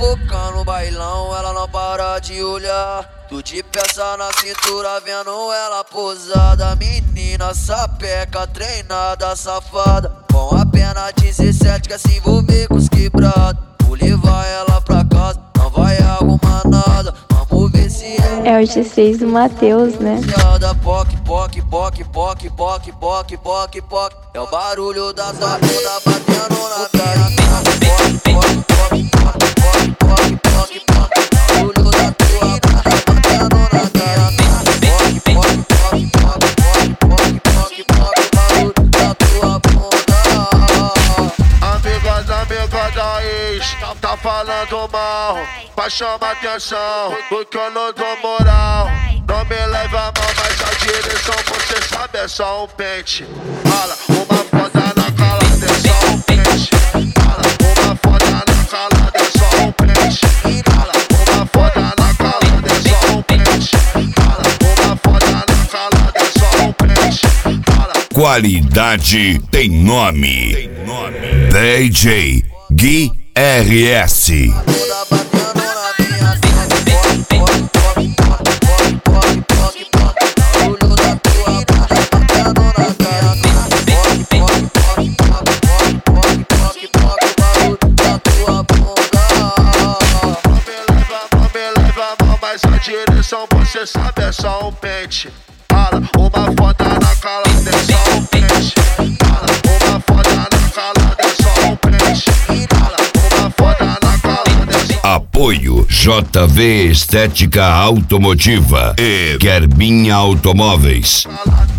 boca no bailão, ela não para de olhar. Tu de peça na cintura, vendo ela posada. Menina sapeca, treinada, safada. Com apenas 17 quer se envolver com os quebrados. Vou levar ela pra casa, não vai arrumar nada. Vamos ver se é o G6 do Matheus, né? Poc, poc, poc, poc, poc, poc, poc, poc. É o barulho da tua bunda batendo na minha. Tá falando mal, pra chamar atenção, porque eu não dou moral. Não me leva a mão, mas a direção você sabe é só um pente. Fala, uma foda na calada é só um pente. Fala, uma foda na calada é só um pente. Fala, uma foda na calada é só um pente. Fala, uma foda na calada é só um pente. Fala. Qualidade tem nome. DJ Gui RS. Mas a direção você sabe é só um pente. Fala, uma foda na calada é só um pente. Fala, uma foda na calada é só um pente. Fala, uma foda na calada é só. Apoio JV Estética Automotiva e Querbinha Automóveis.